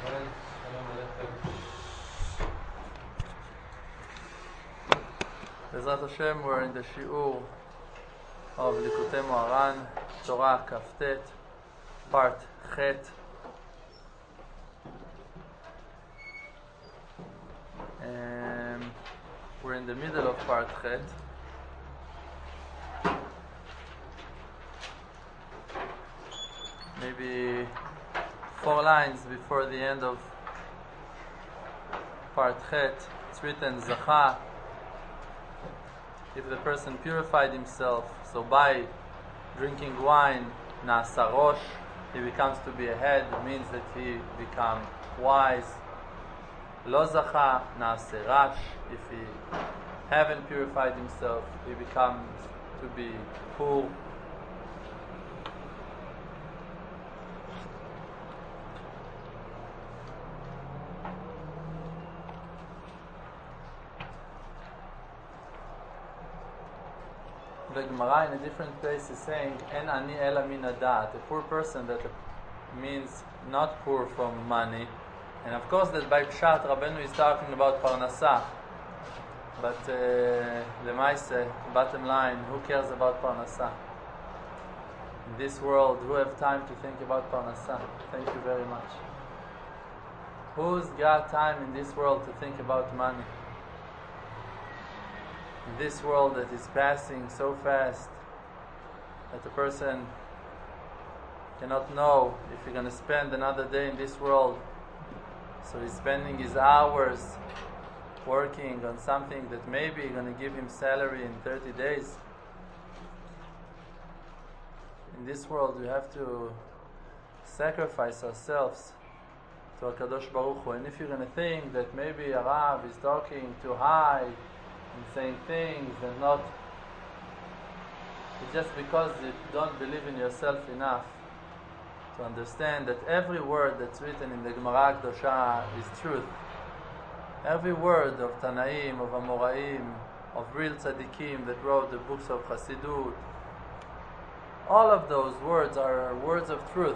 שלום עליכם. Bezrat Hashem, we're in the Shi'ur of Likutei Moharan, Torah Kaftet, part Chet. We're in the middle of part Chet. Maybe 4 lines before the end of part Chet, it's written Zacha. If the person purified himself, so by drinking wine, Nasa Rosh, he becomes to be a head, it means that he becomes wise. Lo Zacha, Nasa Rash, if he haven't purified himself, he becomes to be poor. The Gemara in a different place is saying, "En ani ela min hadat." A poor person that means not poor from money, and of course that by Pshat Rabbeinu is talking about parnasah. But the Maaseh, bottom line, who cares about parnasah? In this world, who have time to think about parnasah? Thank you very much. Who's got time in this world to think about money? In this world that is passing so fast that a person cannot know if he's going to spend another day in this world, so he's spending his hours working on something that maybe is going to give him salary in 30 days. In this world we have to sacrifice ourselves to HaKadosh Baruch Hu. And if you're going to think that maybe a Rav is talking too high and saying things and not, it's just because you don't believe in yourself enough to understand that every word that's written in the Gemara Kedosha is truth. Every word of Tanaim, of Amoraim, of real tzaddikim that wrote the books of Chassidut, all of those words are words of truth.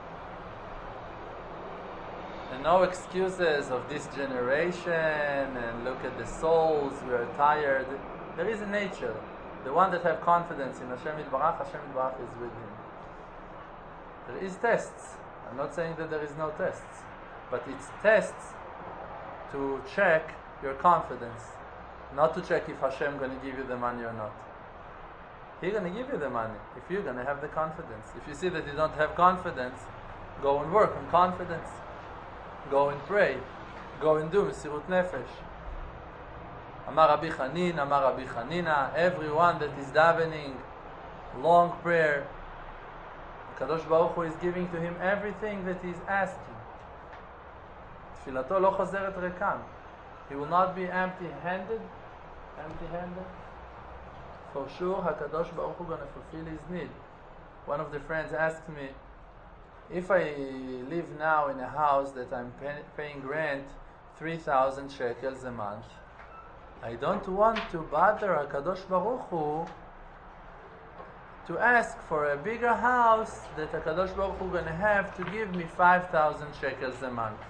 And no excuses of this generation and look at the souls, we are tired. There is a nature. The one that have confidence in Hashem Yitbarach, Hashem Yitbarach is with him. There is tests. I'm not saying that there is no tests, but it's tests to check your confidence, not to check if Hashem going to give you the money or not. He's going to give you the money if you're going to have the confidence. If you see that you don't have confidence, go and work on confidence. Go and pray. Go and do Mesirut Nefesh. Amar Rabbi Chanin, Amar Rabbi Chanina. Everyone that is davening, long prayer, Kadosh Baruch Hu is giving to him everything that he is asking. Tfilato lo chozeret rekan. He will not be empty-handed. Empty-handed. For sure, HaKadosh Baruch Hu going to fulfill his need. One of the friends asked me, if I live now in a house that I'm paying rent 3,000 shekels a month, I don't want to bother HaKadosh Baruch Hu to ask for a bigger house that HaKadosh Baruch Hu going to have to give me 5,000 shekels a month.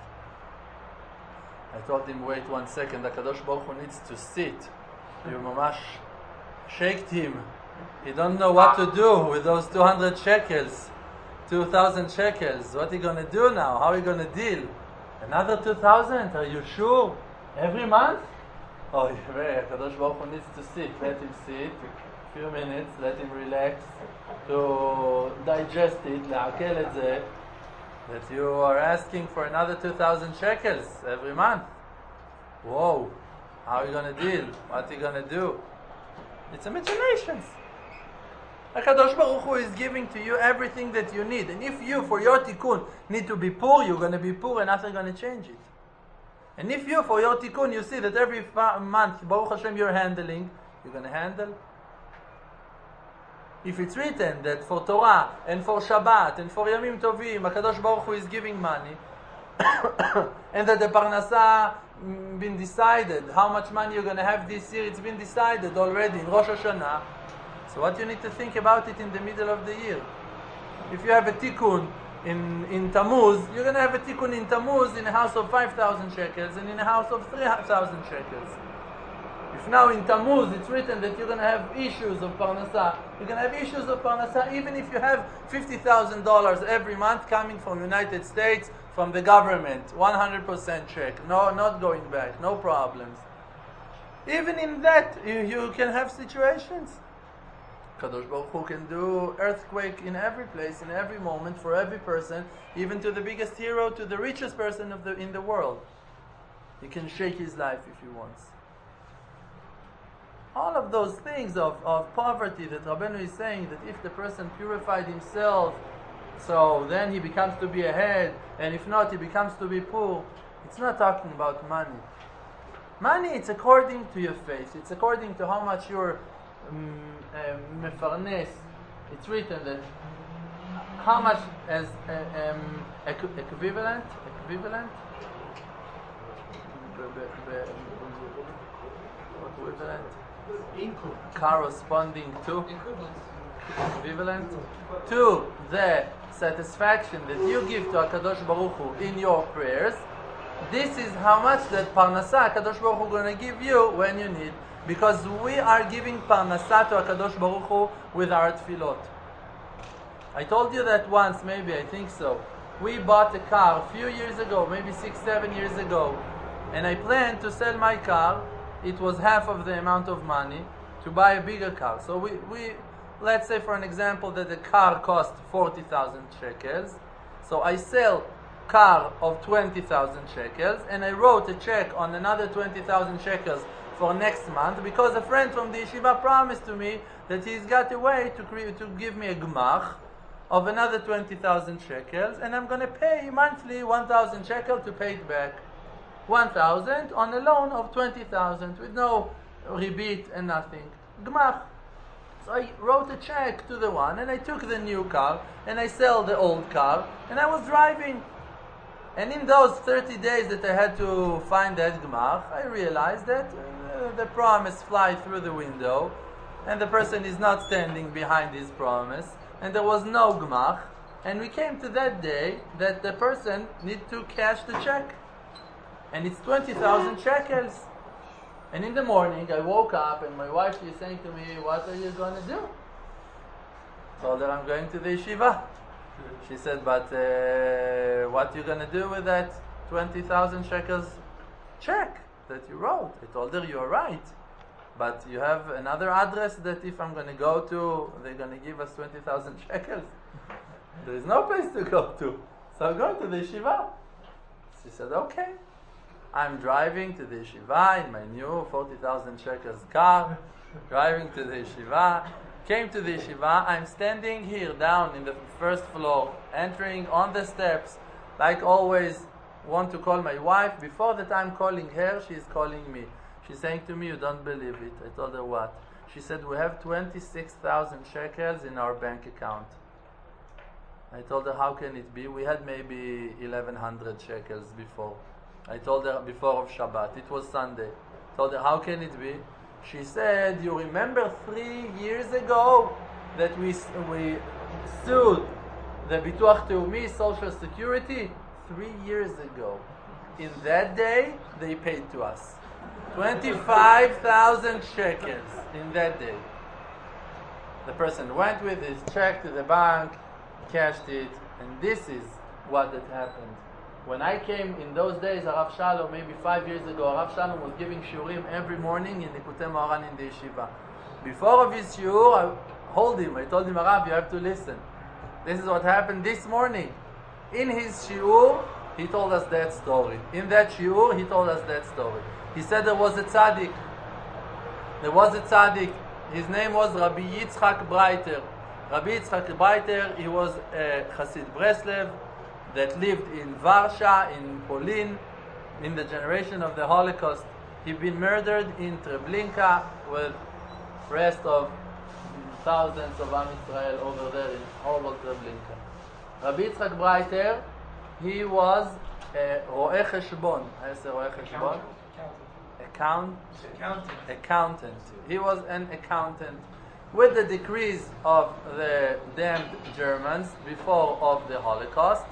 I told him, wait 1 second, HaKadosh Baruch Hu needs to sit. You mamash shaked him. He don't know what to do with those 200 shekels. 2,000 shekels. What are you going to do now? How are you going to deal? Another 2,000? Are you sure? Every month? Oh, HaKadosh Baruch Hu needs to sit. Let him sit. A few minutes. Let him relax. To digest it. לעכל את זה. That you are asking for another 2,000 shekels every month. Whoa. How are you going to deal? What are you going to do? It's imaginations. HaKadosh Baruch Hu is giving to you everything that you need. And if you, for your tikkun, need to be poor, you're going to be poor and nothing's going to change it. And if you, for your tikkun, you see that every month, Baruch Hashem, you're handling, you're going to handle. If it's written that for Torah and for Shabbat and for Yamim Tovim, HaKadosh Baruch Hu is giving money, and that the Parnasah been decided, how much money you're going to have this year, it's been decided already in Rosh Hashanah. So what you need to think about it in the middle of the year. If you have a tikkun in Tammuz, you're going to have a tikkun in Tammuz in a house of 5,000 shekels and in a house of 3,000 shekels. If now in Tammuz it's written that you're going to have issues of parnasa, you're going to have issues of parnasa even if you have $50,000 every month coming from United States, from the government, 100% check, no, not going back, no problems. Even in that, you can have situations. Kadosh Baruch Hu can do earthquake in every place, in every moment, for every person, even to the biggest hero, to the richest person in the world. He can shake his life if he wants. All of those things of poverty that Rabbeinu is saying, that if the person purified himself, so then he becomes to be a head, and if not, he becomes to be poor. It's not talking about money. Money, it's according to your faith. It's according to how much you're mefarnes. It's written that how much as equivalent corresponding to equivalent to the satisfaction that you give to HaKadosh Baruch Hu in your prayers. This is how much that parnasa HaKadosh Baruch Hu going to give you when you need, because we are giving parnasa to HaKadosh Baruch Hu with our tefillot. I told you that once, maybe, I think so. We bought a car a few years ago, maybe 6-7 years ago, and I planned to sell my car. It was half of the amount of money to buy a bigger car. So we let's say for an example that the car cost 40,000 shekels. So I sell car of 20,000 shekels and I wrote a check on another 20,000 shekels for next month because a friend from the yeshiva promised to me that he's got a way to give me a gmach of another 20,000 shekels and I'm going to pay monthly 1,000 shekels to pay it back. 1,000 on a loan of 20,000 with no rebate and nothing. Gmach. So I wrote a check to the one and I took the new car and I sell the old car and I was driving. And in those 30 days that I had to find that gmach, I realized that the promise flies through the window and the person is not standing behind his promise and there was no gmach, and we came to that day that the person need to cash the check. And it's 20,000 shekels. And in the morning, I woke up and my wife is saying to me, "What are you going to do?" I told her I'm going to the yeshiva. She said, "But what are you going to do with that 20,000 shekels check that you wrote?" I told her, "You're right. But you have another address that if I'm going to go to, they're going to give us 20,000 shekels. There is no place to go to. So I'm going to the yeshiva." She said, "Okay." I'm driving to the yeshiva in my new 40,000 shekels car, driving to the yeshiva, came to the yeshiva, I'm standing here down in the first floor, entering on the steps, like always, want to call my wife. Before that I'm calling her, she's calling me. She's saying to me, "You don't believe it." I told her, "What?" She said, "We have 26,000 shekels in our bank account." I told her, "How can it be? We had maybe 1,100 shekels before." I told her before of Shabbat. It was Sunday. I told her, "How can it be?" She said, "You remember 3 years ago that we sued the Bituach Teumi, Social Security? 3 years ago. In that day, they paid to us 25,000 shekels in that day." The person went with his check to the bank, cashed it, and this is what had happened. When I came in those days, Arav Shalom, maybe 5 years ago, Arav Shalom was giving shiurim every morning in Likutei Moharan in the yeshiva. Before of his shiur, I told him, "Arav, you have to listen. This is what happened this morning." In his shiur, he told us that story. In that shiur, he told us that story. He said there was a tzaddik. There was a tzaddik. His name was Rabbi Yitzchak Breiter. Rabbi Yitzchak Breiter, he was a Chassid Breslev that lived in Varsha, in Polin, in the generation of the Holocaust. He'd been murdered in Treblinka with rest of thousands of Am Yisrael over there in horrible Treblinka. Rabbi Yitzchak Breiter, he was a Ro'eh Cheshbon. I say Ro'eh Cheshbon? Accountant. He was an accountant. with the decrease of the damned Germans before of the Holocaust,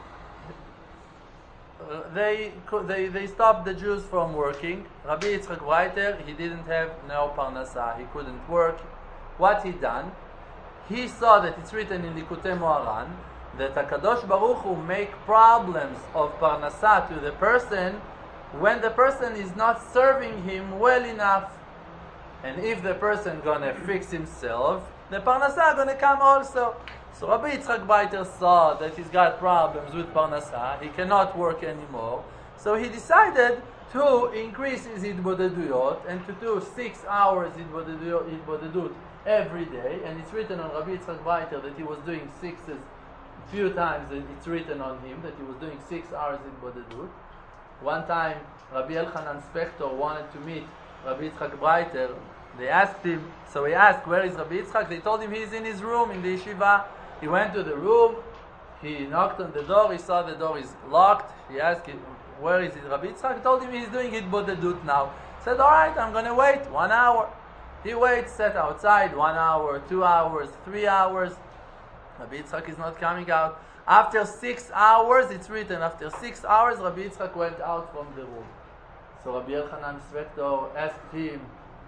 they stopped the Jews from working. Rabbi Yitzchak Breiter, he didn't have no parnasa, he couldn't work. What he done? He saw that it's written in Likutei Moharan that HaKadosh Baruch Hu make problems of parnasa to the person when the person is not serving him well enough. And if the person gonna fix himself, the parnasa gonna come also. So Rabbi Yitzchak Breiter saw that he's got problems with parnasa, he cannot work anymore. So he decided to increase his hitbodeduyot and to do 6 hours hitbodedut every day. And it's written on Rabbi Yitzchak Breiter that he was doing sixes few times. It's written on him that he was doing 6 hours hitbodedut. One time, Rabbi Elchanan Spector wanted to meet Rabbi Yitzchak Breiter. They asked him, so he asked, where is Rabbi Yitzchak? They told him he's in his room in the yeshiva. He went to the room, he knocked on the door, he saw the door is locked. He asked him, where is it, Rabbi Yitzchak? He told him he's doing hitbodedut now. He said, alright, I'm going to wait 1 hour. He waits, sat outside 1 hour, 2 hours, 3 hours. Rabbi Yitzchak is not coming out. After 6 hours, it's written, after 6 hours, Rabbi Yitzchak went out from the room. So Rabbi Elchanan Spector asked him,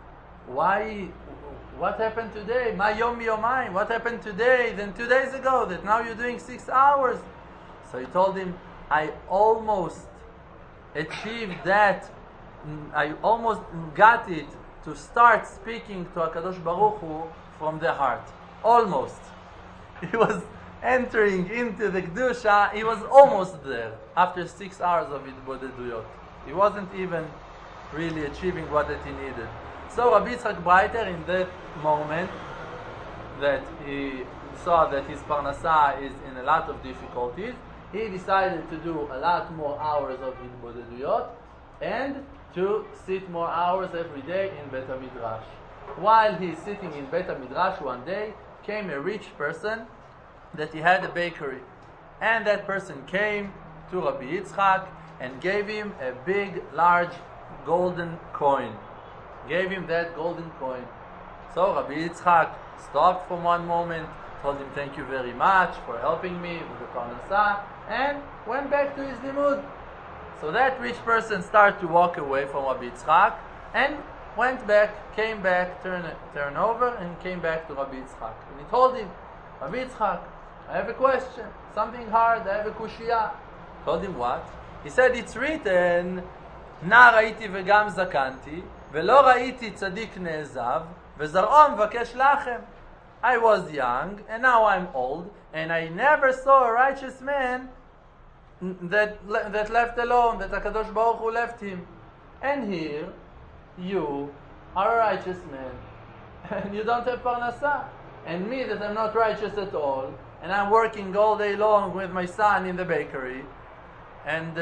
what happened today? Ma yom yomayim, what happened today, then 2 days ago, that now you're doing 6 hours? So he told him, I almost achieved that, I almost got it to start speaking to HaKadosh Baruch Hu from the heart. Almost. He was entering into the Kedusha, he was almost there after 6 hours of hitbodeduyot. He wasn't even really achieving what that he needed. So Rabbi Yitzchak Breiter, in that moment that he saw that his parnasa is in a lot of difficulties, he decided to do a lot more hours of hitbodeduyot and to sit more hours every day in Bet HaMidrash. While he's sitting in Bet HaMidrash one day, came a rich person that he had a bakery. And that person came to Rabbi Yitzchak and gave him a big, large golden coin. Gave him that golden coin. So Rabbi Yitzchak stopped for one moment, told him thank you very much for helping me with the parnasa, and went back to his limud. So that rich person started to walk away from Rabbi Yitzchak and went back, came back, turned over and came back to Rabbi Yitzchak. And he told him, Rabbi Yitzchak, I have a question, something hard, I have a kushia. Told him what? He said, it's written, נער הייתי וגם זקנתי, ולא ראיתי צדיק נעזב, וזרעו מבקש לחם. I was young, and now I'm old, and I never saw a righteous man that left alone, that HaKadosh Baruch Hu left him. And here, you are a righteous man, and you don't have parnasa. And me, that I'm not righteous at all, and I'm working all day long with my son in the bakery, and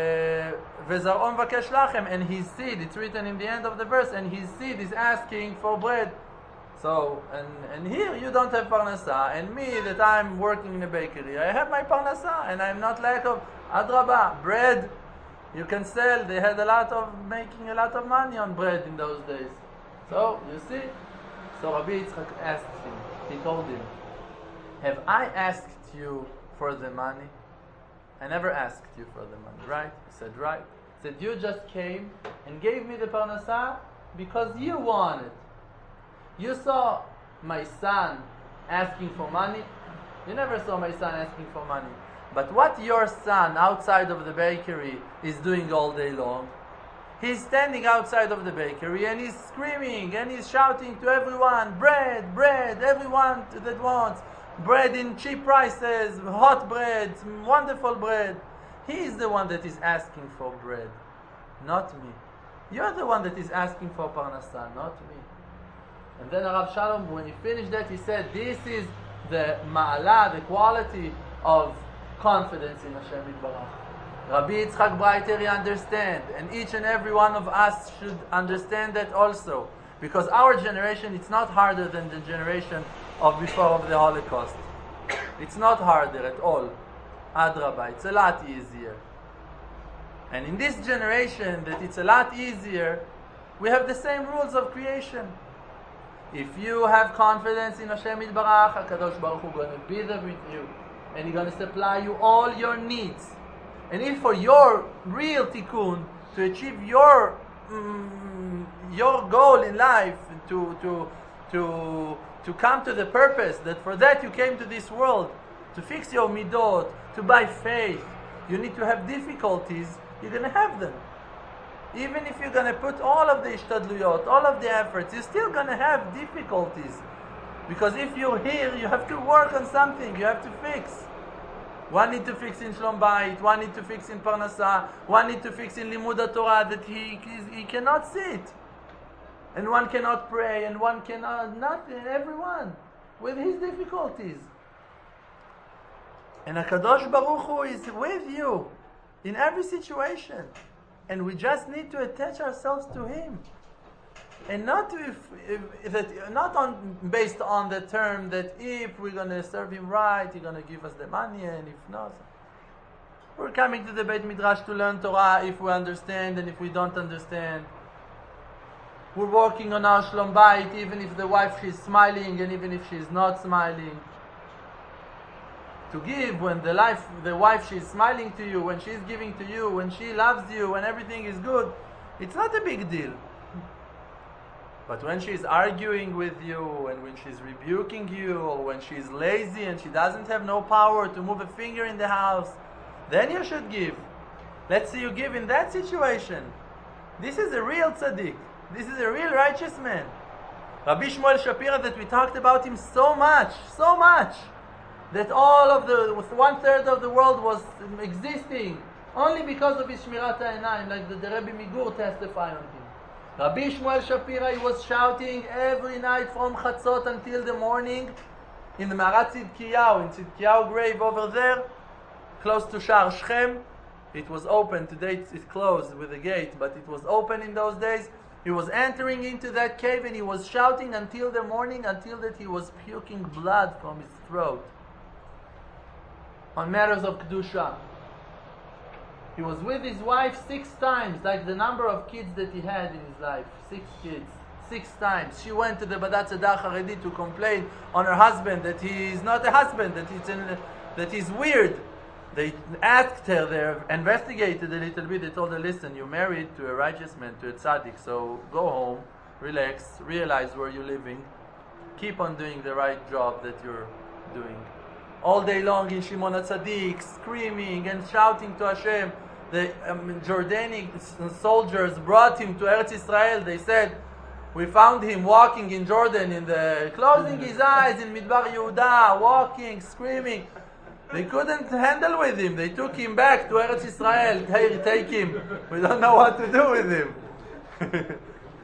וזרעו מבקש לחם, and his seed, it's written in the end of the verse, and his seed is asking for bread. So, and here you don't have parnasa, and me that I'm working in a bakery, I have my parnasa, and I'm not lack of adraba, bread. You can sell. They had making a lot of money on bread in those days. So, you see? So Rabbi Yitzchak asked him, he told him, have I asked you for the money? I never asked you for the money, right? He said, right. He said, you just came and gave me the parnasa because you wanted. You saw my son asking for money. You never saw my son asking for money. But what your son outside of the bakery is doing all day long, he's standing outside of the bakery and he's screaming and he's shouting to everyone, bread, bread, everyone that wants bread in cheap prices, hot bread, wonderful bread. He is the one that is asking for bread, not me. You're the one that is asking for parnasa, not me. And then Rav Shalom, when he finished that, he said, this is the ma'ala, the quality of confidence in Hashem Yitbarach. Rabbi Yitzchak Breiter, he understand, and each and every one of us should understand that also, because our generation, it's not harder than the generation of before of the Holocaust. It's not harder at all. Adrabah, it's a lot easier. And in this generation, that it's a lot easier, we have the same rules of creation. If you have confidence in Hashem Yitbarach, HaKadosh Baruch Hu going to be there with you. And He's going to supply you all your needs. And if for your real tikkun, to achieve your goal in life, to come to the purpose, that for that you came to this world, to fix your midot, to buy faith, you need to have difficulties, you're going to have them. Even if you're going to put all of the ishtadluyot, all of the efforts, you're still going to have difficulties. Because if you're here, you have to work on something, you have to fix. One need to fix in Shlom Bayit, one need to fix in Parnasah, one need to fix in Limud Torah, that he cannot sit. And one cannot pray, and one cannot, nothing, everyone, with his difficulties. And HaKadosh Baruch Hu is with you in every situation. And we just need to attach ourselves to Him. And not based on the term that if we're going to serve Him right, He's going to give us the money, and if not. We're coming to the Beit Midrash to learn Torah if we understand and if we don't understand. We're working on our Shlom Bayit even if the wife she's smiling and even if she's not smiling. To give when the wife she's smiling to you, when she's giving to you, when she loves you, when everything is good, it's not a big deal. But when she's arguing with you, and when she's rebuking you, or when she's lazy and she doesn't have no power to move a finger in the house, then you should give. Let's see you give in that situation. This is a real tzaddik. This is a real righteous man. Rabbi Shmuel Shapira, that we talked about him so much, that all of the 1/3 of the world was existing only because of his Shmirat HaEinayim, like the Rebbe Migur testified on him. Rabbi Shmuel Shapira, he was shouting every night from Chatzot until the morning in the Marat Tzidkiyahu, in Tzidkiyahu grave over there, close to Shar Shechem. It was open, today it's closed with a gate, but it was open in those days. He was entering into that cave and he was shouting until the morning, until that he was puking blood from his throat on matters of Kedusha. He was with his wife 6 times, like the number of kids that he had in his life. 6 kids. 6 times. She went to the Badat Tzedach Haredi to complain on her husband that he is not a husband, that he's weird. They asked her, they investigated a little bit, they told her, listen, you're married to a righteous man, to a tzaddik, so go home, relax, realize where you're living, keep on doing the right job that you're doing. All day long in Shimon HaTzadik, screaming and shouting to Hashem. The Jordanian soldiers brought him to Eretz Israel. They said, we found him walking in Jordan, closing his eyes in Midbar Yehuda, walking, screaming. They couldn't handle with him. They took him back to Eretz Israel. Hey, take him. We don't know what to do with him.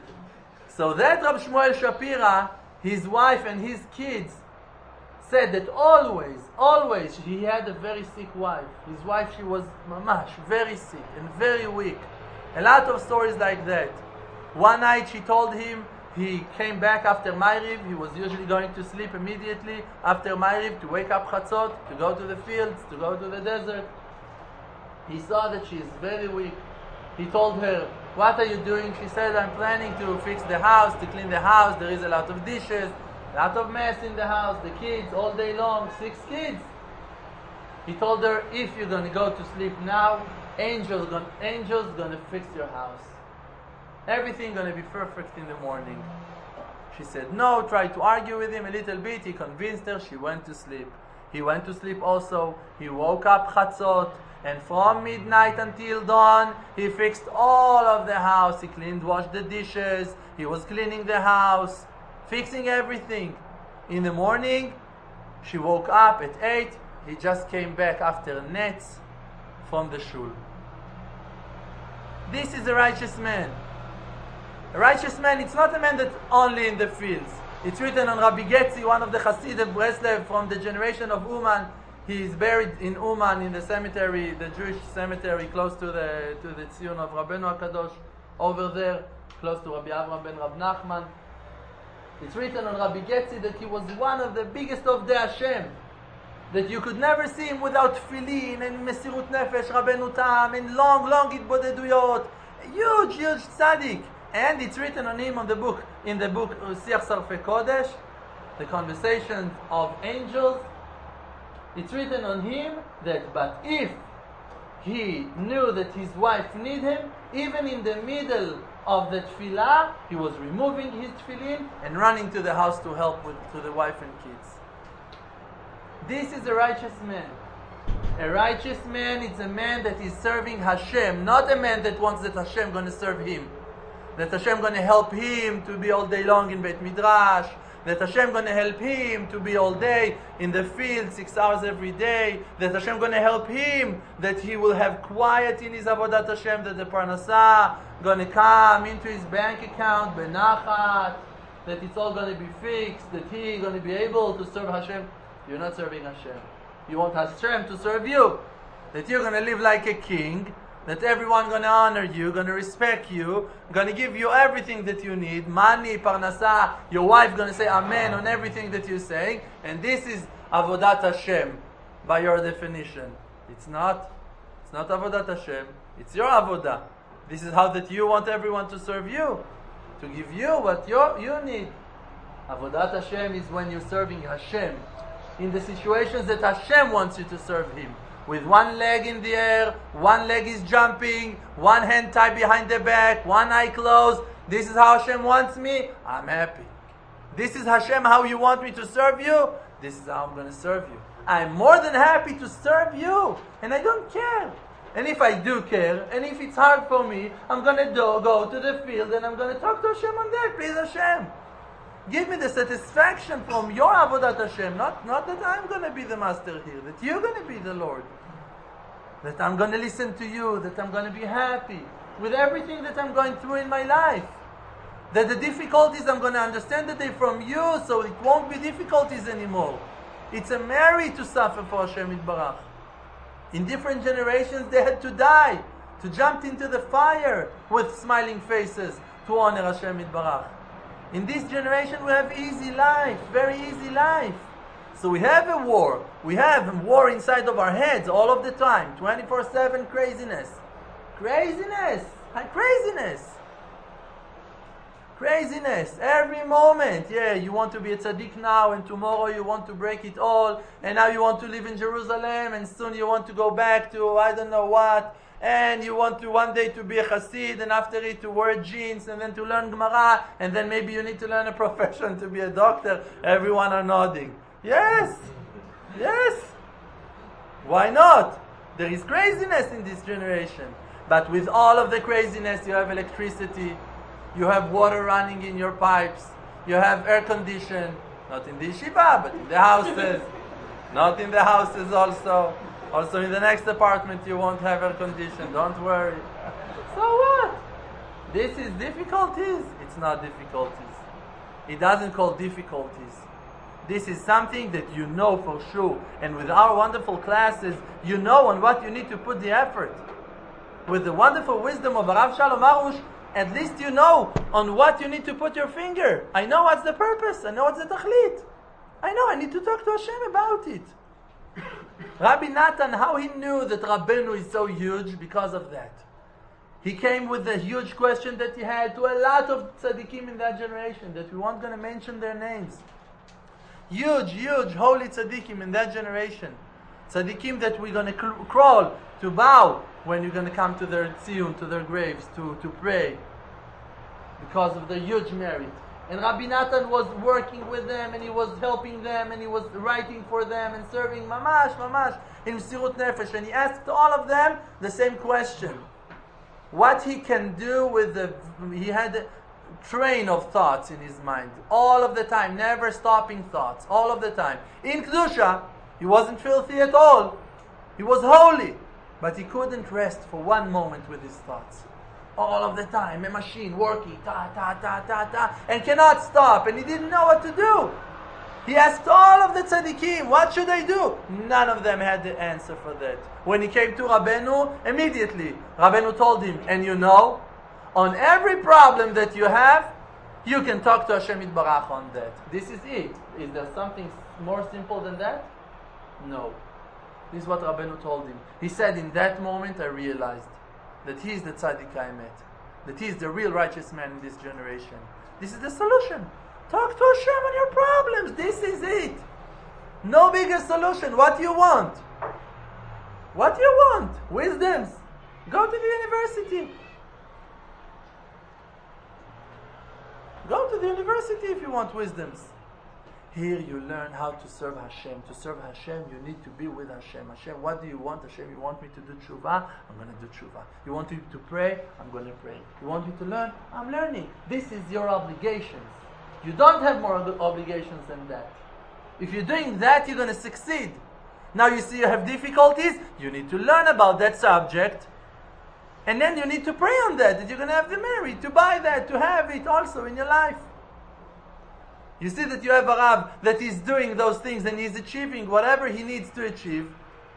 So that Rab Shmuel Shapira, his wife and his kids, said that always he had a very sick wife. His wife, she was mamash, very sick and very weak. A lot of stories like that. One night she told him, he came back after Ma'ariv. He was usually going to sleep immediately after Ma'ariv to wake up Chatzot, to go to the fields, to go to the desert. He saw that she is very weak. He told her, what are you doing? She said, I'm planning to fix the house, to clean the house. There is a lot of dishes, a lot of mess in the house, the kids all day long, 6 kids. He told her, if you're going to go to sleep now, angels going to fix your house. Everything going to be perfect in the morning. She said no, tried to argue with him a little bit. He convinced her, she went to sleep. He went to sleep also. He woke up Chatzot, and from midnight until dawn, he fixed all of the house. He cleaned, washed the dishes. He was cleaning the house, fixing everything. In the morning, she woke up at 8. He just came back after nets from the shul. This is a righteous man. A righteous man, it's not a man that's only in the fields. It's written on Rabbi Getzi, one of the Hasidim of Breslev from the generation of Uman. He is buried in Uman in the cemetery, the Jewish cemetery, close to the Tzion of Rabbeinu HaKadosh, over there, close to Rabbi Avram ben Rab Nachman. It's written on Rabbi Getzi that he was one of the biggest of the Hashem, that you could never see him without tefillin and Mesirut Nefesh, Rabbeinu Tam, and long hitbodeduyot. Huge tzaddik. And it's written on him in the book Siach Sarfei Kodesh, the Conversations of Angels. It's written on him that, but if he knew that his wife needed him, even in the middle of the tefillah, he was removing his tefillin and running to the house to help to the wife and kids. This is a righteous man. A righteous man is a man that is serving Hashem, not a man that wants that Hashem going to serve him. That Hashem going to help him to be all day long in Beit Midrash. That Hashem going to help him to be all day in the field, 6 hours every day. That Hashem going to help him, that he will have quiet in his Avodat Hashem, that the Parnassah going to come into his bank account, benachat, that it's all going to be fixed, that he going to be able to serve Hashem. You're not serving Hashem. You want Hashem to serve you. That you're going to live like a king, that everyone going to honor you, going to respect you, going to give you everything that you need, money, parnasa, your wife going to say amen on everything that you're saying, and this is Avodat Hashem by your definition. It's not Avodat Hashem, it's your Avodah. This is how that you want everyone to serve you, to give you what you need. Avodat Hashem is when you're serving Hashem in the situations that Hashem wants you to serve Him. With one leg in the air, one leg is jumping, one hand tied behind the back, one eye closed. This is how Hashem wants me. I'm happy. This is Hashem how you want me to serve you. This is how I'm going to serve you. I'm more than happy to serve you. And I don't care. And if I do care, and if it's hard for me, I'm going to go to the field and I'm going to talk to Hashem on that. Please Hashem, give me the satisfaction from your Avodat Hashem. Not that I'm going to be the master here, that you're going to be the Lord. That I'm going to listen to you, that I'm going to be happy with everything that I'm going through in my life. That the difficulties, I'm going to understand that they're from you, so it won't be difficulties anymore. It's a merit to suffer for Hashem Yitbarach. In different generations, they had to die, to jump into the fire with smiling faces to honor Hashem Yitbarach. In this generation, we have easy life, very easy life. So we have a war. We have a war inside of our heads all of the time. 24/7 craziness. Craziness. Craziness. Every moment. Yeah, you want to be a tzaddik now, and tomorrow you want to break it all, and now you want to live in Jerusalem, and soon you want to go back to I don't know what, and you want to one day to be a chassid, and after it to wear jeans, and then to learn Gemara, and then maybe you need to learn a profession to be a doctor. Everyone are nodding. Yes. Why not? There is craziness in this generation. But with all of the craziness, you have electricity, you have water running in your pipes, you have air condition, not in the yeshiva, but in the houses. Not in the houses also. Also in the next apartment you won't have air condition, don't worry. So what? This is difficulties? It's not difficulties. It doesn't call difficulties. This is something that you know for sure. And with our wonderful classes, you know on what you need to put the effort. With the wonderful wisdom of Rav Shalom Arush, at least you know on what you need to put your finger. I know what's the purpose. I know what's the tachlit. I know I need to talk to Hashem about it. Rabbi Natan, how he knew that Rabbeinu is so huge because of that. He came with the huge question that he had to a lot of tzaddikim in that generation that we weren't going to mention their names. Huge, holy tzaddikim in that generation. Tzaddikim that we're going to crawl, to bow, when you're going to come to their tziyun, to their graves, to pray. Because of the huge merit. And Rabbi Natan was working with them, and he was helping them, and he was writing for them, and serving mamash, in Msirut Nefesh. And he asked all of them the same question. What he can do he had a train of thoughts in his mind. All of the time, never stopping thoughts. All of the time. In Kedusha, he wasn't filthy at all. He was holy. But he couldn't rest for one moment with his thoughts. All of the time, a machine working, and cannot stop, and he didn't know what to do. He asked all of the tzaddikim, what should I do? None of them had the answer for that. When he came to Rabbeinu, immediately, Rabbeinu told him, and you know, on every problem that you have, you can talk to Hashem Yitbarach on that. This is it. Is there something more simple than that? No. This is what Rabbeinu told him. He said, in that moment I realized that he is the tzaddik I met. that he is the real righteous man in this generation. This is the solution. Talk to Hashem on your problems. This is it. No bigger solution. What do you want? What do you want? Wisdoms. Go to the university. Go to the university if you want wisdoms. Here you learn how to serve Hashem. To serve Hashem, you need to be with Hashem. Hashem, what do you want? Hashem, you want me to do tshuva? I'm going to do tshuva. You want me to pray? I'm going to pray. You want me to learn? I'm learning. This is your obligations. You don't have more obligations than that. If you're doing that, you're going to succeed. Now you see you have difficulties, you need to learn about that subject. And then you need to pray on that you're going to have the merit to buy that, to have it also in your life. You see that you have a Rav that is doing those things and he's achieving whatever he needs to achieve.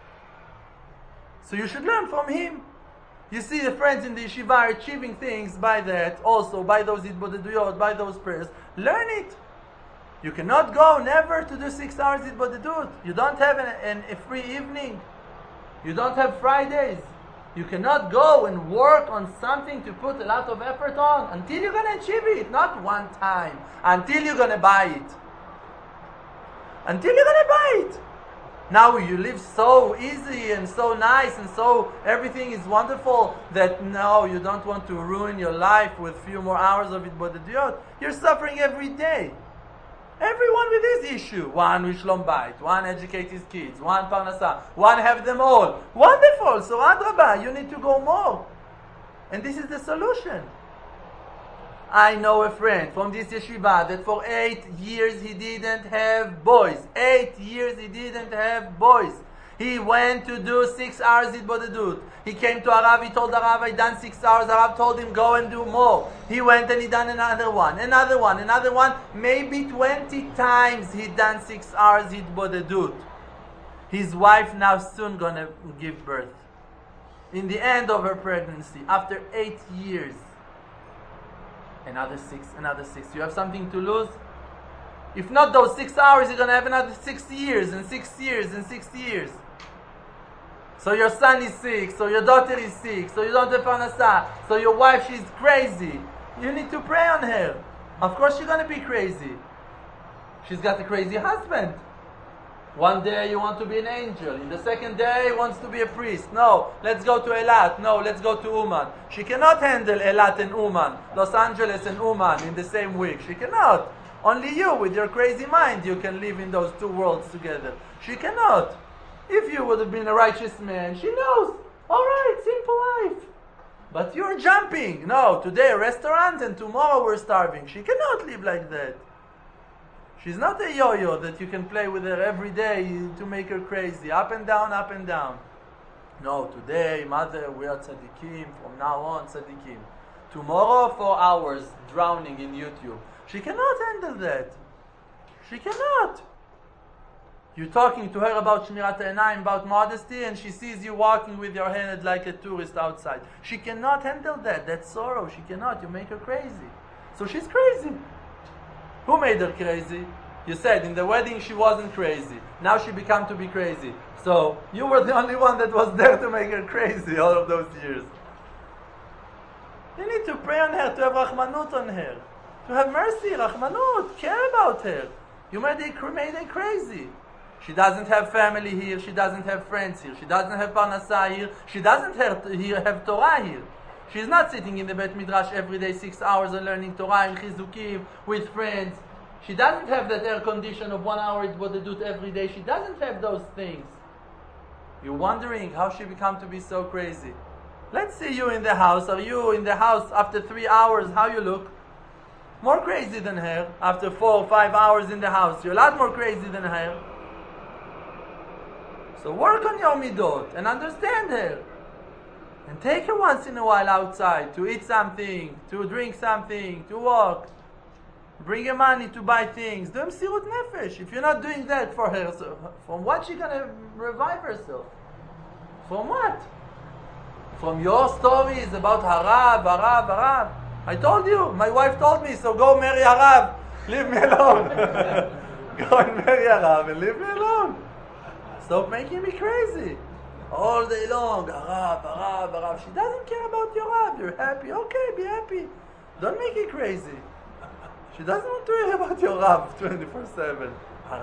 So you should learn from him. You see the friends in the yeshiva are achieving things by that, also by those hitbodeduyot, by those prayers. Learn it. You cannot go never to do 6 hours hitbodedut. You don't have a free evening. You don't have Fridays. You cannot go and work on something to put a lot of effort on until you're going to achieve it, not one time. Until you're going to buy it. Until you're going to buy it. Now you live so easy and so nice and so everything is wonderful that no, you don't want to ruin your life with few more hours of hitbodedut. You're suffering every day. Everyone with his issue. One with shlom bayit, one educate his kids, one parnasa, one have them all. Wonderful. So adrabah, you need to go more. And this is the solution. I know a friend from this yeshiva that for 8 years he didn't have boys. 8 years he didn't have boys. He went to do 6 hours hitbodedut. He came to Arav, he told Arav, I done 6 hours. Arav told him, go and do more. He went and he done another one. Maybe 20 times he done 6 hours hitbodedut. His wife now soon gonna give birth. In the end of her pregnancy, after 8 years. Another 6. You have something to lose? If not those 6 hours, you're gonna have another 6 years and 6 years and 6 years. So your son is sick, so your daughter is sick, so you don't have parnasa, so your wife, she's crazy. You need to pray on her. Of course she's going to be crazy. She's got a crazy husband. One day you want to be an angel. In the second day he wants to be a priest. No, let's go to Eilat. No, let's go to Uman. She cannot handle Eilat and Uman, Los Angeles and Uman in the same week. She cannot. Only you, with your crazy mind, you can live in those two worlds together. She cannot. If you would have been a righteous man, she knows. All right, simple life. But you're jumping. No, today a restaurant and tomorrow we're starving. She cannot live like that. She's not a yo-yo that you can play with her every day to make her crazy. Up and down, up and down. No, today, mother, we are tzaddikim. From now on, tzaddikim. Tomorrow, 4 hours drowning in YouTube. She cannot handle that. She cannot. You're talking to her about Shmirat Einayim, about modesty, and she sees you walking with your head like a tourist outside. She cannot handle that. That's sorrow. She cannot. You make her crazy. So she's crazy. Who made her crazy? You said in the wedding she wasn't crazy. Now she became to be crazy. So you were the only one that was there to make her crazy all of those years. You need to pray on her, to have Rahmanut on her. To have mercy, Rahmanut, care about her. You made her crazy. She doesn't have family here, she doesn't have friends here, she doesn't have parnasa here, she doesn't have Torah here. She's not sitting in the Bet Midrash every day 6 hours and learning Torah and Chizukim with friends. She doesn't have that air condition of 1 hour hitbodedut every day. She doesn't have those things. You're wondering how she become to be so crazy. Let's see you in the house. Are you in the house after 3 hours? How you look? More crazy than her. After 4 or 5 hours in the house, you're a lot more crazy than her. So work on your midot and understand her. And take her once in a while outside to eat something, to drink something, to walk. Bring her money to buy things. Do Msirut Nefesh. If you're not doing that for her, so from what she gonna revive herself? From what? From your stories about Harav. I told you, my wife told me, so go marry Harav. Leave me alone. Go and marry Harav and leave me alone. Stop making me crazy. All day long, Harav. She doesn't care about your Rav. Rav, you're happy. Okay, be happy. Don't make it crazy. She doesn't want to hear about your Rav 24/7.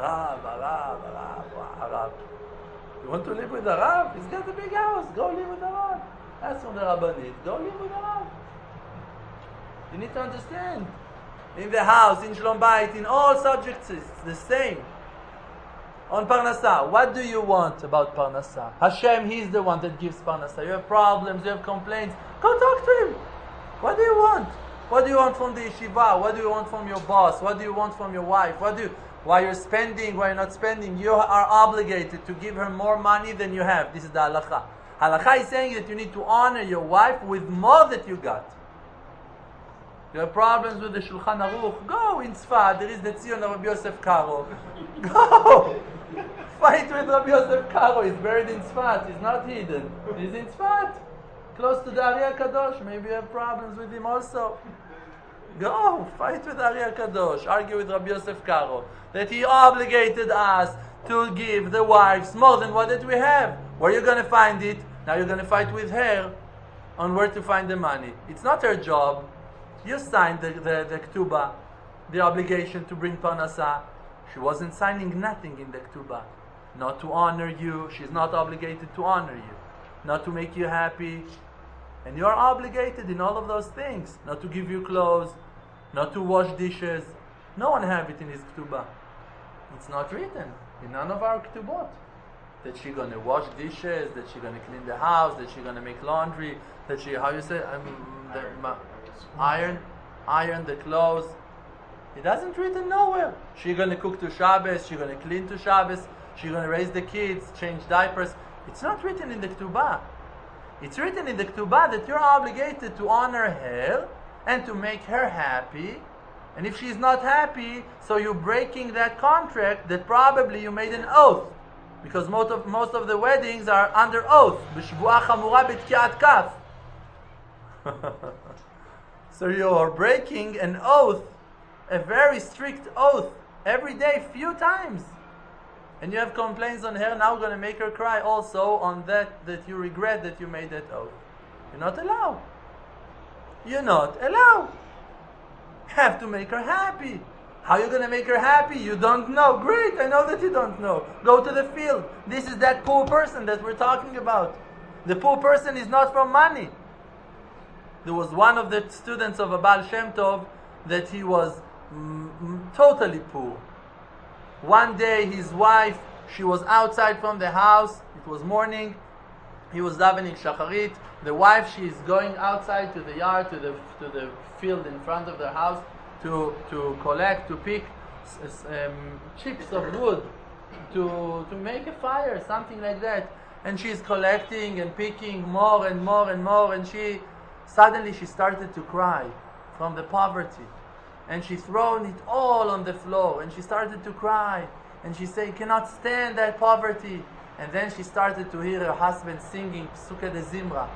Harav. You want to live with the Rav? He's got a big house. Go live with the Rav. That's from the Rabbanit. Go live with the Rav. You need to understand. In the house, in Shalom Bayit, in all subjects, it's the same. On Parnassah, what do you want about Parnassah? Hashem, He's the one that gives Parnassah. You have problems, you have complaints. Go talk to Him. What do you want? What do you want from the yeshiva? What do you want from your boss? What do you want from your wife? Why you're spending, why you're not spending? You are obligated to give her more money than you have. This is the halakha. Halakha is saying that you need to honor your wife with more that you got. You have problems with the Shulchan Aruch? Go in Tzfat. There is the Tzion of Rabbi Yosef Karo. Go! Fight with Rabbi Yosef Karo. He's buried in Tzfat. He's not hidden. He's in Tzfat. Close to the Ari HaKadosh. Maybe you have problems with him also. Go! Fight with Ari HaKadosh. Argue with Rabbi Yosef Karo. That he obligated us to give the wives more than what that we have. Where are you going to find it? Now you're going to fight with her on where to find the money. It's not her job. You signed the Ketubah, the obligation to bring Parnassah. She wasn't signing nothing in the Ketubah. Not to honor you. She's not obligated to honor you. Not to make you happy. And you're obligated in all of those things. Not to give you clothes. Not to wash dishes. No one have it in his Ketubah. It's not written in none of our Ketubot. That she's going to wash dishes, that she's going to clean the house, that she's going to make laundry, that she, how you say, iron the clothes. It doesn't written nowhere. She's going to cook to Shabbos, she's going to clean to Shabbos, she's going to raise the kids, change diapers. It's not written in the Ketubah. It's written in the Ketubah that you're obligated to honor her and to make her happy. And if she's not happy, so you're breaking that contract that probably you made an oath. Because most of the weddings are under oath. B'shvuah chamura b'tkiat kaf. So you are breaking an oath, a very strict oath, every day, few times. And you have complaints on her, now going to make her cry also on that you regret that you made that oath. You're not allowed. You're not allowed. Have to make her happy. How are you going to make her happy? You don't know. Great, I know that you don't know. Go to the field. This is that poor person that we're talking about. The poor person is not from money. There was one of the students of Baal Shem Tov that he was totally poor. One day his wife, she was outside from the house. It was morning. He was davening shacharit. The wife, she is going outside to the yard, to the field in front of their house to collect, to pick chips of wood to make a fire, something like that. And she's collecting and picking more and more and more, and she started to cry from the poverty. And she thrown it all on the floor, and she started to cry. And she said, cannot stand that poverty. And then she started to hear her husband singing Psukei de Zimra.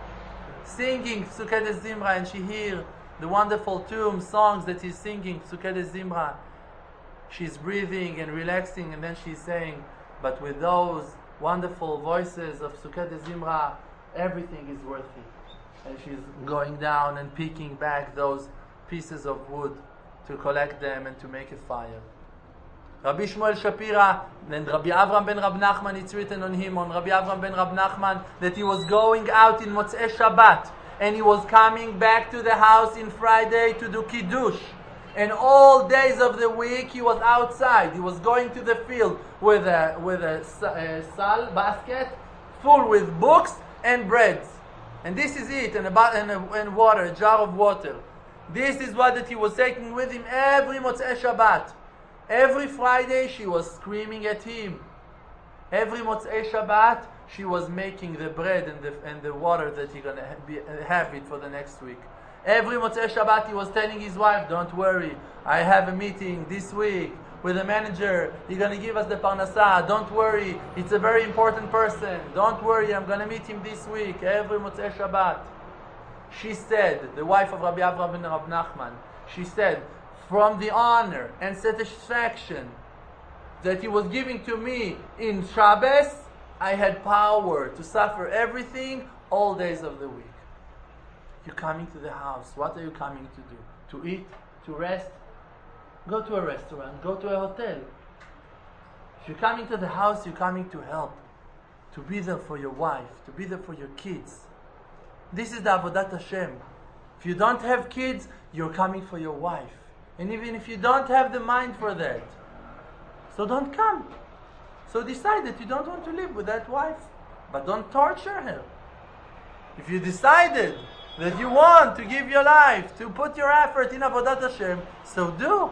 And she hear the wonderful songs that he's singing, Psukei de Zimra. She's breathing and relaxing, and then she's saying, but with those wonderful voices of Psukei de Zimra, everything is worth it. And she's going down and picking back those pieces of wood to collect them and to make a fire. Rabbi Shmuel Shapira and Rabbi Avram ben Rab Nachman, it's written on him, on Rabbi Avram ben Rab Nachman, that he was going out in Motzei Shabbat and he was coming back to the house in Friday to do Kiddush. And all days of the week he was outside. He was going to the field with a sal basket full with books and breads. And this is it, and water, a jar of water. This is what that he was taking with him every Motzei Shabbat. Every Friday she was screaming at him. Every Motzei Shabbat she was making the bread and the water that he's going to have it for the next week. Every Motzei Shabbat he was telling his wife, don't worry, I have a meeting this week with the manager. He's going to give us the Parnassah. Don't worry, it's a very important person. Don't worry, I'm going to meet him this week. Every Motzei Shabbat. She said, the wife of Rabbi Avram ben Rab Nachman, she said, from the honor and satisfaction that he was giving to me in Shabbos, I had power to suffer everything all days of the week. You're coming to the house. What are you coming to do? To eat? To rest? Go to a restaurant. Go to a hotel. If you're coming to the house, you're coming to help. To be there for your wife. To be there for your kids. This is the Avodat Hashem. If you don't have kids, you're coming for your wife. And even if you don't have the mind for that, so don't come. So decide that you don't want to live with that wife. But don't torture her. If you decided that you want to give your life, to put your effort in Avodat Hashem, so do.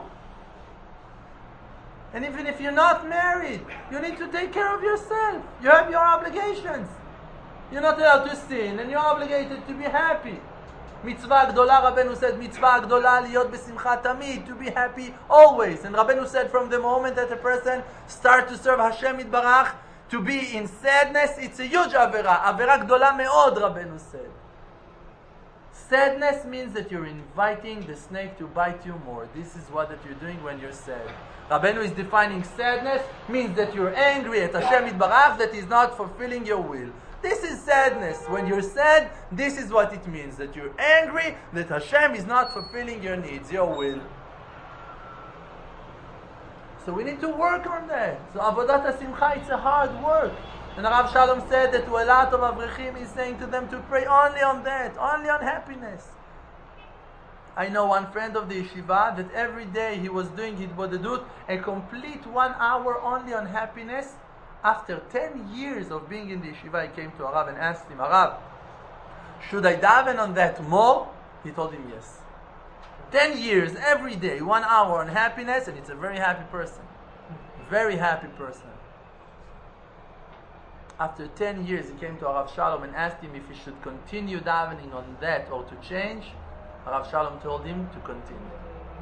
And even if you're not married, you need to take care of yourself. You have your obligations. You're not allowed to sin, and you're obligated to be happy. Mitzvah Gdola, Rabbeinu said, Mitzvah Gdola liyot besimcha tamid, to be happy always. And Rabbeinu said, from the moment that a person starts to serve Hashem Yitbarach, to be in sadness, it's a huge avera. Avera Gdola me'od, Rabbeinu said. Sadness means that you're inviting the snake to bite you more. This is what that you're doing when you're sad. Rabbeinu is defining sadness, means that you're angry at Hashem Yitbarach that He's not fulfilling your will. This is sadness. When you're sad, this is what it means. That you're angry that Hashem is not fulfilling your needs, your will. So we need to work on that. So Avodat HaSimcha, it's a hard work. And Rav Shalom said that to a lot of Avrechim, he's saying to them to pray only on that, only on happiness. I know one friend of the yeshiva that every day he was doing Hitbodedut, a complete 1 hour only on happiness. After 10 years of being in the yeshiva, he came to Arav and asked him, Arav, should I daven on that more? He told him yes. 10 years, every day, 1 hour on happiness, and it's a very happy person. Very happy person. After 10 years, he came to Arav Shalom and asked him if he should continue davening on that or to change. Arav Shalom told him to continue.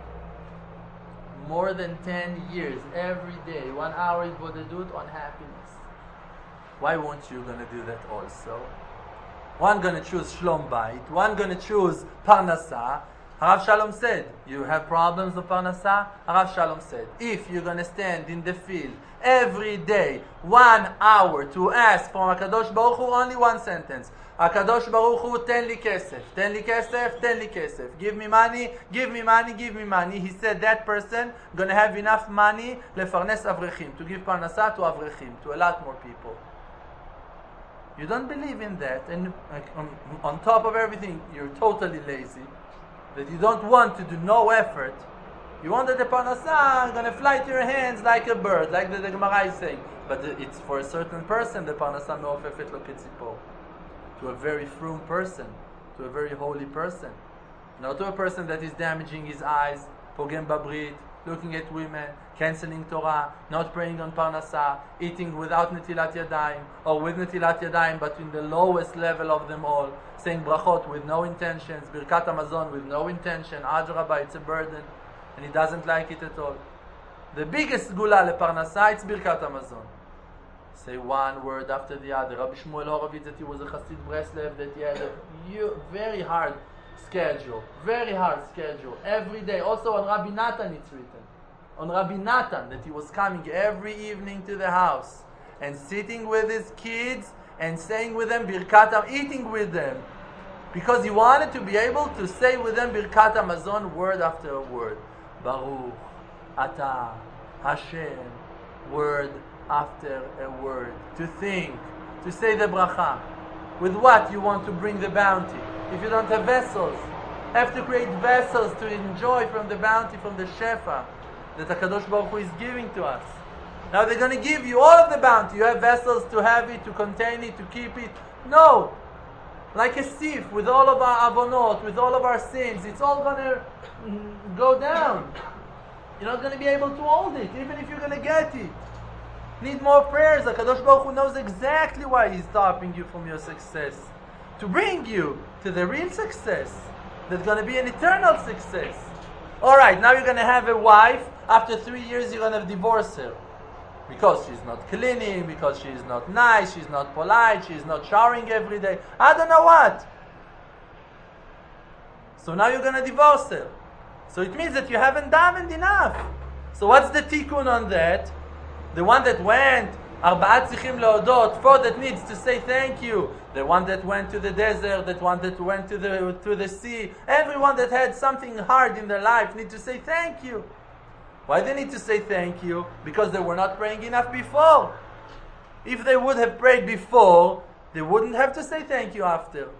More than 10 years, every day, 1 hour is Bodedut on happiness. Why won't you gonna do that also? One gonna choose Shlom Bayit, one gonna choose Parnasah. Arav Shalom said, you have problems with Parnasah? Arav Shalom said, if you're gonna stand in the field every day, 1 hour to ask from HaKadosh Baruch Hu, only one sentence. HaKadosh Baruch Hu, ten li kesef, ten li kesef, ten li kesef. Give me money, give me money, give me money. He said that person gonna have enough money lefarnes avrechim, to give parnasah to avrechim, to a lot more people. You don't believe in that, and on top of everything, you're totally lazy, that you don't want to do no effort. You want that the parnasah gonna fly to your hands like a bird, like the Gemara is saying. But it's for a certain person, the parnasah me'ofefet lo ketzipor. To a very frum person, to a very holy person. Not to a person that is damaging his eyes, pogem babrit, looking at women, canceling Torah, not praying on Parnasah, eating without Netilat Yadayim, or with Netilat Yadayim, but in the lowest level of them all, saying brachot with no intentions, Birkat Hamazon with no intention, Adrabah, it's a burden, and he doesn't like it at all. The biggest gula le Parnasah, it's Birkat Hamazon. Say one word after the other. Rabbi Shmuel Horovitz, that he was a Chassid Breslev, that he had a very hard schedule. Very hard schedule. Every day. Also on Rabbi Natan it's written. On Rabbi Natan, that he was coming every evening to the house and sitting with his kids and saying with them Birkat HaMazon, eating with them. Because he wanted to be able to say with them Birkat HaMazon word after a word. Baruch, Atah, Hashem, word after a word, to think, to say the bracha. With what you want to bring the bounty? If you don't have vessels, have to create vessels to enjoy from the bounty, from the shefa that HaKadosh Baruch Hu is giving to us. Now they're going to give you all of the bounty. You have vessels to have it, to contain it, to keep it. No! Like a sieve, with all of our avonot, with all of our sins, it's all going to go down. You're not going to be able to hold it, even if you're going to get it. Need more prayers. HaKadosh Baruch Hu knows exactly why He's stopping you from your success. To bring you to the real success. That's going to be an eternal success. Alright, now you're going to have a wife. After 3 years you're going to divorce her. Because she's not cleaning, because she's not nice, she's not polite, she's not showering every day. I don't know what. So now you're going to divorce her. So it means that you haven't davened enough. So what's the tikkun on that? The one that went ארבעה צריכים להודות. 4 that needs to say thank you. The one that went to the desert, the one that went to the sea. Everyone that had something hard in their life need to say thank you. Why they need to say thank you? Because they were not praying enough before. If they would have prayed before, they wouldn't have to say thank you after.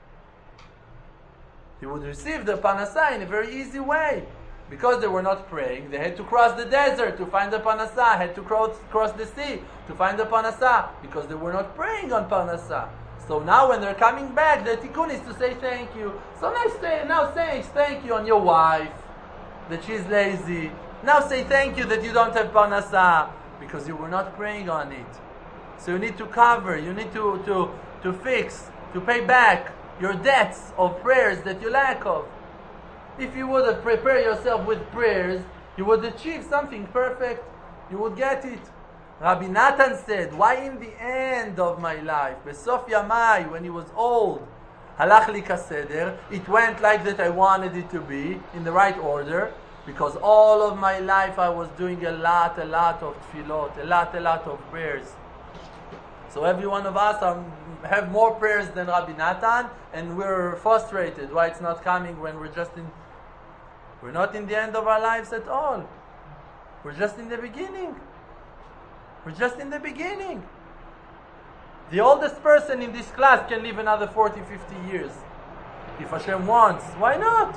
They would receive the panasah in a very easy way. Because they were not praying, they had to cross the desert to find the panasah, had to cross the sea to find the panasah, because they were not praying on panasah. So now when they're coming back, the tikkun is to say thank you. So now say thank you on your wife, that she's lazy. Now say thank you that you don't have panasah, because you were not praying on it. So you need to cover, you need to fix, to pay back your debts of prayers that you lack of. If you would have prepared yourself with prayers, you would achieve something perfect. You would get it. Rabbi Natan said, why in the end of my life, Besof Yamai, when he was old, halach li kaseder, it went like that I wanted it to be, in the right order, because all of my life I was doing a lot of tefillot, a lot of prayers. So every one of us have more prayers than Rabbi Natan, and we're frustrated why it's not coming when we're not in the end of our lives at all. We're just in the beginning. We're just in the beginning. The oldest person in this class can live another 40, 50 years. If Hashem wants, why not?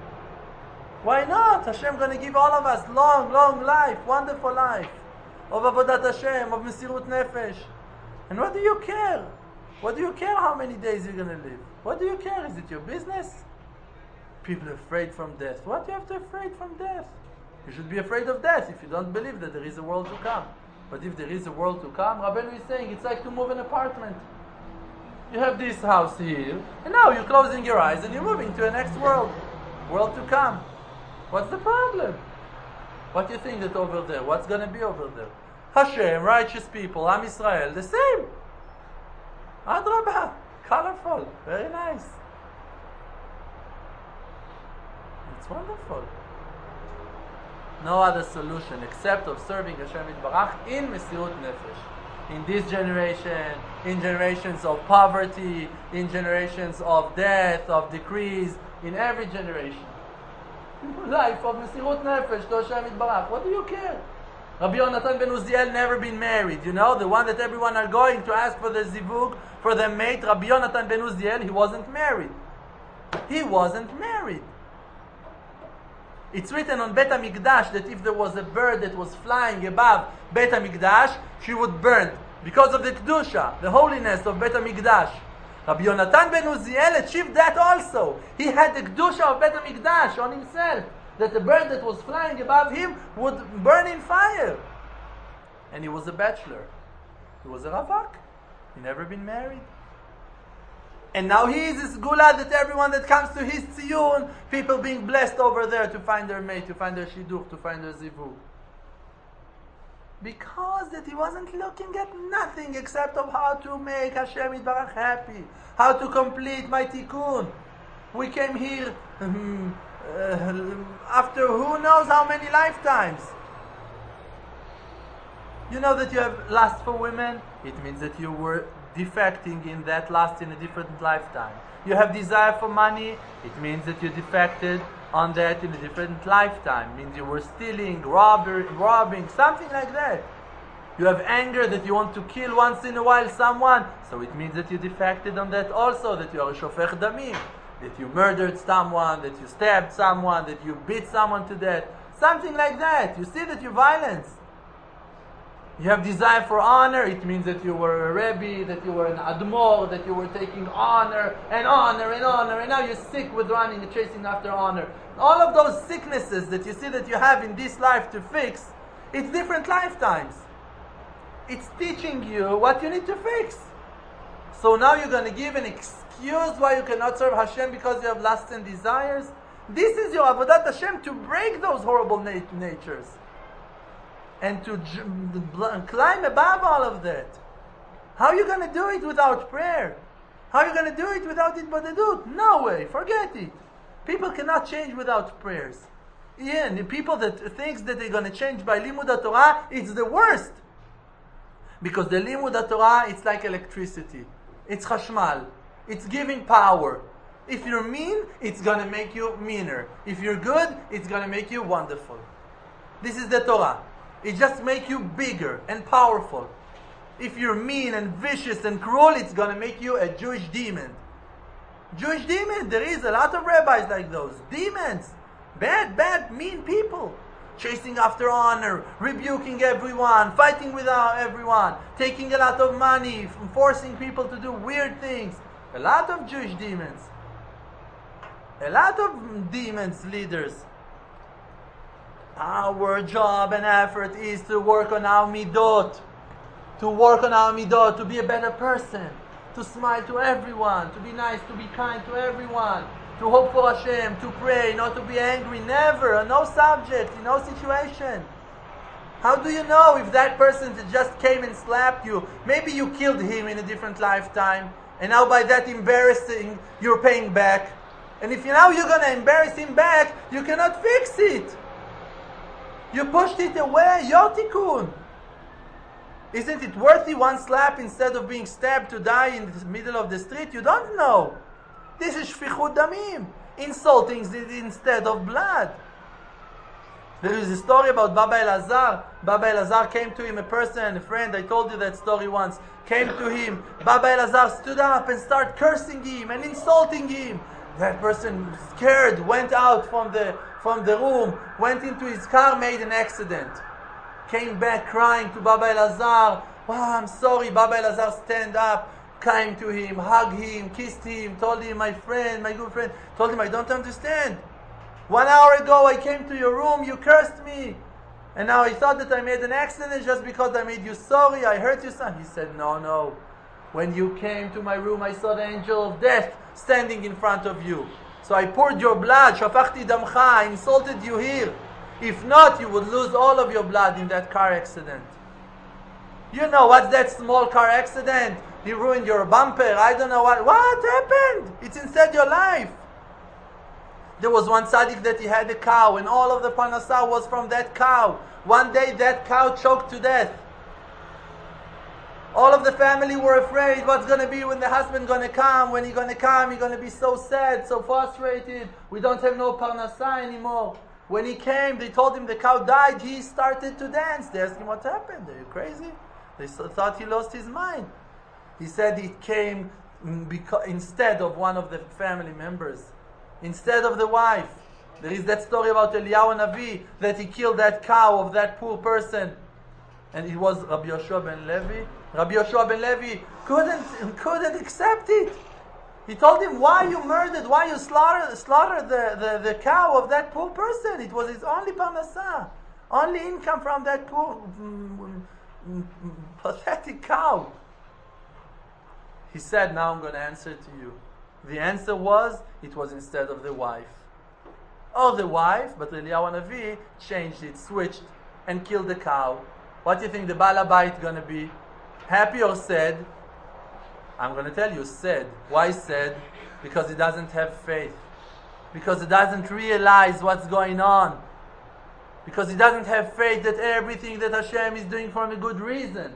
Why not? Hashem going to give all of us long life, wonderful life, of Avodat Hashem, of Mesirut Nefesh. And what do you care? What do you care how many days you're going to live? What do you care? Is it your business? People are afraid from death. What do you have to afraid from death? You should be afraid of death if you don't believe that there is a world to come. But if there is a world to come, Rabbeinu is saying it's like to move an apartment. You have this house here, and now you're closing your eyes and you're moving to the next world to come. What's the problem? What do you think that over there? What's going to be over there? Hashem, righteous people, Am Yisrael, the same. Adrabah, colorful, very nice. It's wonderful. No other solution except of serving Hashem Yitbarach in Mesirut Nefesh. In this generation, in generations of poverty, in generations of death, of decrease, in every generation. Life of Mesirut Nefesh to Hashem Yitbarach. What do you care? Rabbi Yonatan ben Uziel never been married. You know, the one that everyone are going to ask for the zivug, for the mate, Rabbi Yonatan ben Uziel, he wasn't married. He wasn't married. It's written on Bet HaMikdash that if there was a bird that was flying above Bet HaMikdash, she would burn because of the Kedusha, the holiness of Bet HaMikdash. Rabbi Yonatan ben Uziel achieved that also. He had the Kedusha of Bet HaMikdash on himself, that the bird that was flying above him would burn in fire. And he was a bachelor. He was a ravak. He never been married. And now he is this gula that everyone that comes to his tziyun, people being blessed over there to find their mate, to find their shidduch, to find their zivug. Because that he wasn't looking at nothing except of how to make Hashem Yitbarach happy, how to complete my tikkun. We came here after who knows how many lifetimes. You know that you have lust for women? It means that you were defecting in that lust in a different lifetime. You have desire for money? It means that you defected on that in a different lifetime. It means you were stealing, robbing, something like that. You have anger that you want to kill once in a while someone, so it means that you defected on that also, that you are a shofech damim, that you murdered someone, that you stabbed someone, that you beat someone to death, something like that. You see that you're violence. You have desire for honor, it means that you were a Rebbe, that you were an Admor, that you were taking honor, and now you're sick with running and chasing after honor. All of those sicknesses that you see that you have in this life to fix, it's different lifetimes. It's teaching you what you need to fix. So now you're going to give an excuse why you cannot serve Hashem because you have lusts and desires? This is your Avodat Hashem, to break those horrible natures. And to climb above all of that. How are you going to do it without prayer? How are you going to do it without itbadadut? No way, forget it. People cannot change without prayers. Yeah, the people that thinks that they're going to change by limud Torah, it's the worst. Because the limud Torah, it's like electricity. It's chashmal. It's giving power. If you're mean, it's going to make you meaner. If you're good, it's going to make you wonderful. This is the Torah. It just makes you bigger and powerful. If you're mean and vicious and cruel, it's going to make you a Jewish demon. Jewish demon, there is a lot of rabbis like those. Demons. Bad, mean people. Chasing after honor, rebuking everyone, fighting with everyone, taking a lot of money, forcing people to do weird things. A lot of Jewish demons. A lot of demons, leaders. Our job and effort is to work on our midot. To work on our midot, to be a better person. To smile to everyone, to be nice, to be kind to everyone. To hope for Hashem, to pray, not to be angry, never, on no subject, in no situation. How do you know if that person that just came and slapped you, maybe you killed him in a different lifetime, and now by that embarrassing, you're paying back. And if now you're going to embarrass him back, you cannot fix it. You pushed it away, your tikkun. Isn't it worthy one slap instead of being stabbed to die in the middle of the street? You don't know. This is shfichut damim, insulting instead of blood. There is a story about Baba Elazar. Baba Elazar came to him, a person, a friend, I told you that story once, came to him. Baba Elazar stood up and started cursing him and insulting him. That person, scared, went out from the room, went into his car, made an accident. Came back crying to Baba Elazar. Wow, I'm sorry. Baba Elazar stand up, came to him, hugged him, kissed him, told him, my friend, my good friend, told him, I don't understand. 1 hour ago I came to your room, you cursed me. And now I thought that I made an accident just because I made you sorry, I hurt you son. He said, no. When you came to my room, I saw the angel of death standing in front of you. So I poured your blood, shafachti damcha, I insulted you here. If not, you would lose all of your blood in that car accident. You know what's that small car accident? You ruined your bumper, I don't know what. What happened? It's instead your life. There was one tzaddik that he had a cow and all of the parnasah was from that cow. One day that cow choked to death. All of the family were afraid what's going to be when the husband going to come. When he's going to come, he's going to be so sad, so frustrated. We don't have no parnasah anymore. When he came, they told him the cow died. He started to dance. They asked him what happened. Are you crazy? They thought he lost his mind. He said it came instead of one of the family members. Instead of the wife. There is that story about Eliyahu Navi that he killed that cow of that poor person. And it was Rabbi Yoshua ben Levi. Rabbi Yoshua ben Levi couldn't accept it. He told him, why you murdered, why you slaughtered the cow of that poor person? It was his only parnasah, only income from that poor, pathetic cow. He said, now I'm going to answer to you. The answer was, it was instead of the wife. Or the wife, but Eliyahu Navi changed it, switched, and killed the cow. What do you think the Baal Habayit going to be? Happy or sad? I'm going to tell you, sad. Why sad? Because he doesn't have faith. Because he doesn't realize what's going on. Because he doesn't have faith that everything that Hashem is doing for a good reason.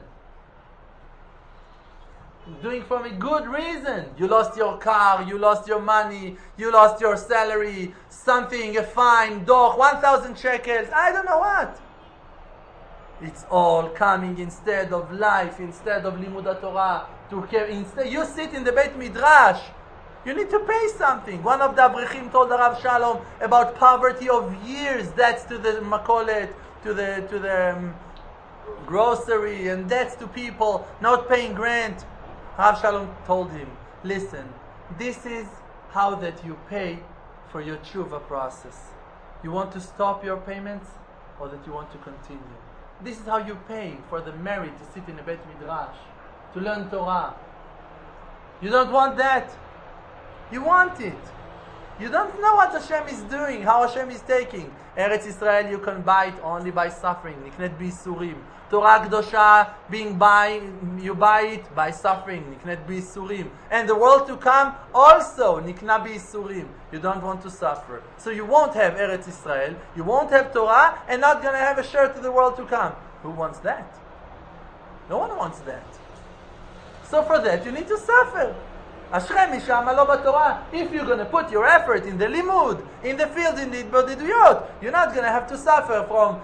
Doing for a good reason. You lost your car, you lost your money, you lost your salary, something, a fine, doch, 1,000 shekels, I don't know what. It's all coming instead of life, instead of limud Torah. Instead, you sit in the Beit Midrash. You need to pay something. One of the Abrichim told the Rav Shalom about poverty of years. That's to the makolet, to the grocery, and that's to people not paying rent. Rav Shalom told him, listen, this is how that you pay for your tshuva process. You want to stop your payments or that you want to continue? This is how you pay for the merit to sit in a Beit Midrash, to learn Torah. You don't want that. You want it. You don't know what Hashem is doing, how Hashem is taking. Eretz Israel, you can buy it only by suffering. Niknet b'isurim. Torah Kedosha, you buy it by suffering. Niknet b'isurim. And the world to come also, nikna b'isurim. You don't want to suffer. So you won't have Eretz Israel, you won't have Torah, and not going to have a share to the world to come. Who wants that? No one wants that. So for that, you need to suffer. Ashrei mi she'amalo b'Torah. If you're going to put your effort in the limud, in the field, in the itbodeduyot, you're not going to have to suffer from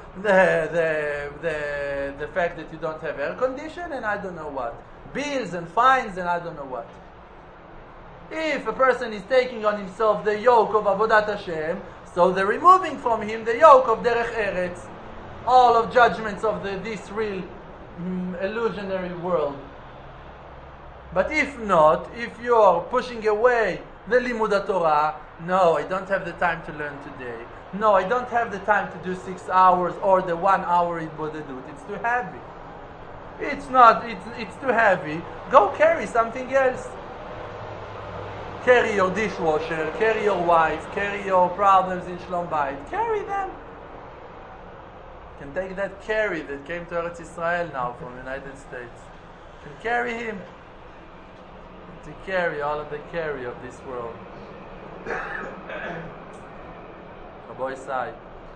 the fact that you don't have air condition and I don't know what. Bills and fines and I don't know what. If a person is taking on himself the yoke of Avodat Hashem, so they're removing from him the yoke of Derech Eretz, all of judgments of this real illusionary world. But if not, if you're pushing away the Limud Torah, no, I don't have the time to learn today. No, I don't have the time to do 6 hours or the 1 hour Itbodedut. It's too heavy. It's too heavy. Go carry something else. Carry your dishwasher, carry your wife, carry your problems in Shlom Bayit. Carry them. You can take that carry that came to Eretz Israel now from the United States. You can carry him. To carry all of the carry of this world. A boy's side.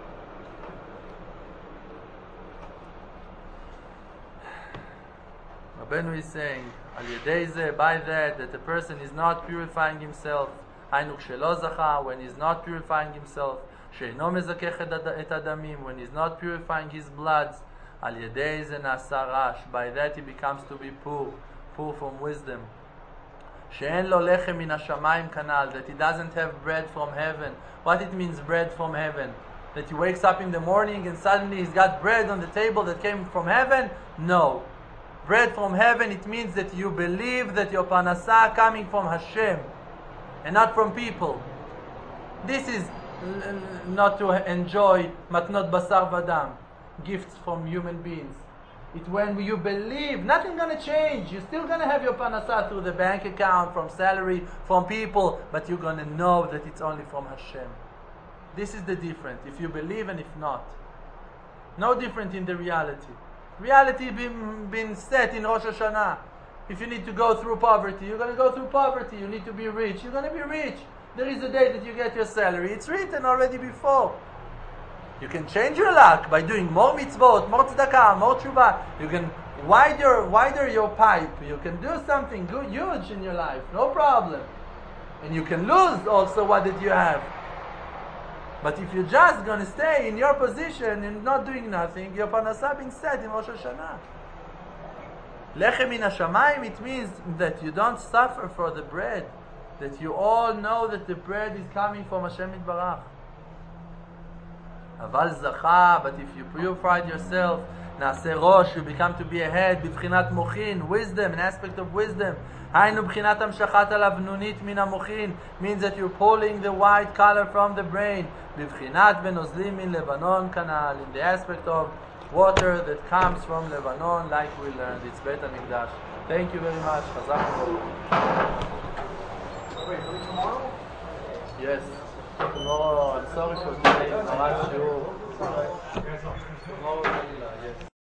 Rabbeinu is saying, Al Yedei Zeh, by that the person is not purifying himself. Hainu kshelo zacha, when he's not purifying himself. Sheino mezakech et adamim, when he's not purifying his bloods. Al Yedei Zeh nasa rash, by that he becomes to be poor from wisdom. She'en lo lechem min hashamayim kanal, that he doesn't have bread from heaven. What it means, bread from heaven? That he wakes up in the morning and suddenly he's got bread on the table that came from heaven? No. Bread from heaven, it means that you believe that your parnasah coming from Hashem and not from people. This is not to enjoy matnot basar vadam, gifts from human beings. It's when you believe, nothing's going to change. You're still going to have your parnasah through the bank account, from salary, from people, but you're going to know that it's only from Hashem. This is the difference, if you believe and if not. No different in the reality. Reality been set in Rosh Hashanah. If you need to go through poverty, you're going to go through poverty. You need to be rich, you're going to be rich. There is a day that you get your salary. It's written already before. You can change your luck by doing more mitzvot, more tzedakah, more tshuva. You can wider your pipe. You can do something good, huge in your life, no problem. And you can lose also what did you have. But if you're just going to stay in your position and not doing nothing, your parnasah being set in Rosh Hashanah. Lechem min hashamayim, it means that you don't suffer for the bread. That you all know that the bread is coming from Hashem Yitbarach. Aval zacha, but if you purified yourself, na'aseh rosh, you become to be a head, b'bchinat mochin, wisdom, an aspect of wisdom. Hainu b'chinat hamshachat alavnunit min hamochin, means that you're pulling the white color from the brain. B'bchinat venozlim min Lebanon kanal, in the aspect of water that comes from Lebanon, like we learned. It's Beit HaMikdash. Thank you very much. Chazak. Wait, tomorrow? Yes. Tomorrow, I'm sorry for today. Tomorrow, yes.